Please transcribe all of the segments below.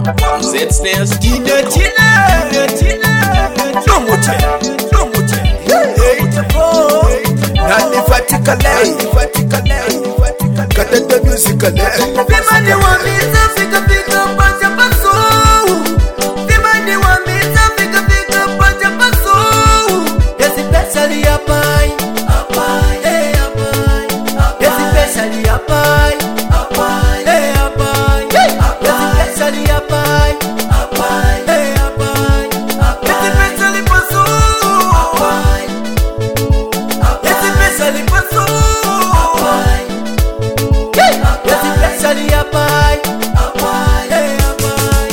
Zsnares Tina Nomoche Nanifatikale Kata the musicale Vimani wa miza fika pacha paso. Vimani wa miza fika pacha paso. Especially apai, eh apai. Especially apai, eh apai. Especially apai, eh apai. Especially paso, especially paso. Especially apai, eh apai.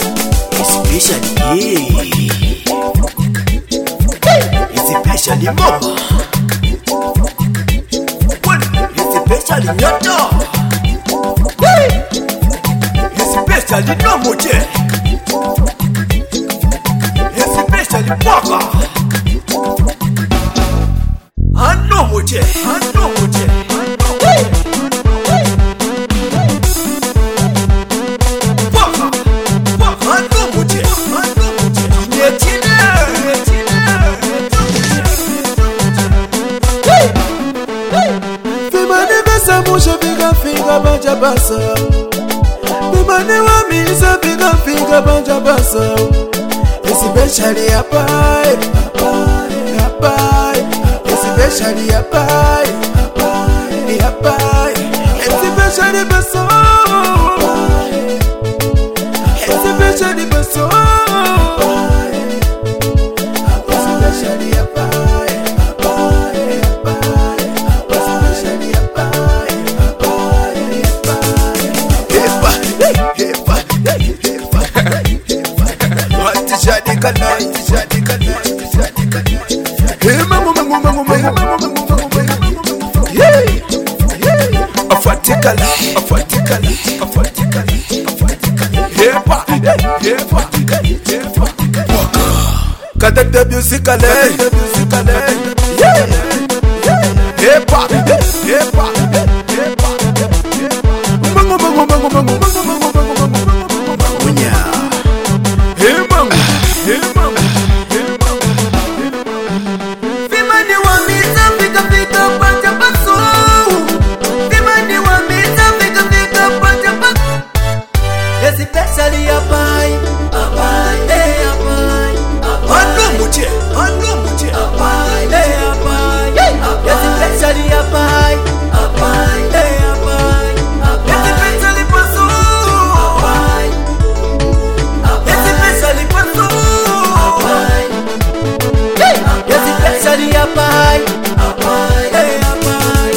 Especially more Especially nyoto Especially Nomoche Especially Papa Nomoche Figa banja basa. Bimane wa misa figa banja basa. Especially apai, especially apai, especially baso, especially baso, especially apai, especially apai. Kata the musicale Vimani wa miza fika pacha paso. Vimani wa miza fika pacha paso. Especially apai, eh apai. Nomoche Apai, eh apai. Especially apai, eh apai. Especially paso, especially paso. Especially apai, eh apai.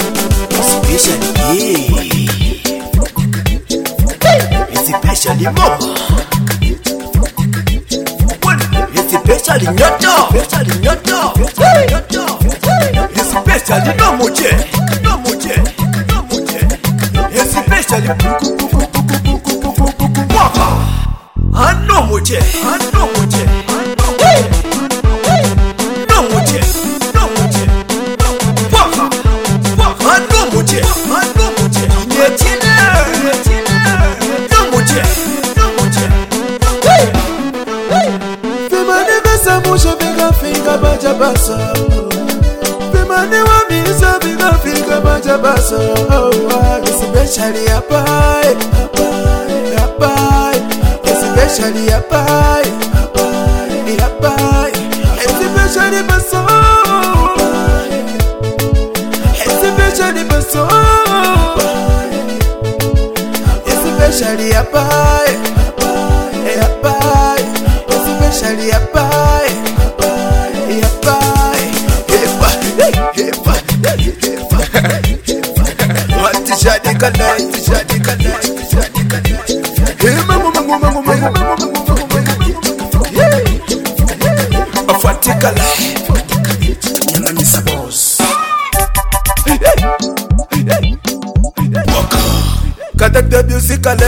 Especially more Especially nyoto Especially Nomoche Especially Papa Nomoche Papa Nomoche Vimane besa mushe figa banja basa. Vimane wa misa figa banja basa. Especially apai, especially apai, especially baso, especially baso, especially apai, especially apai, Kata the musicale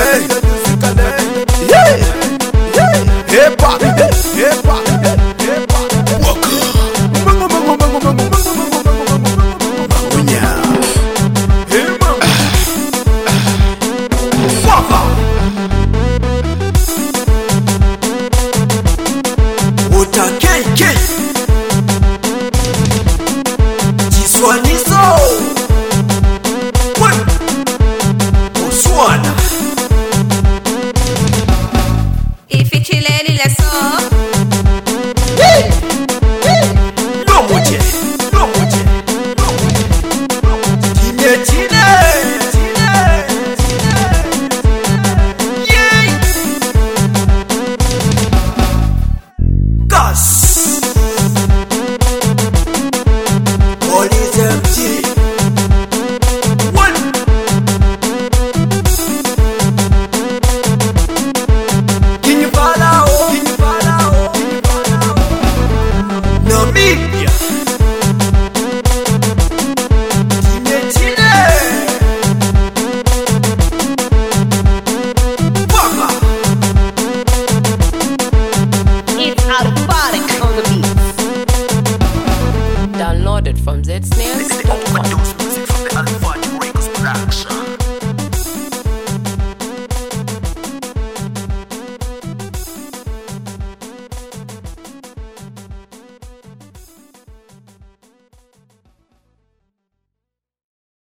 Tracks.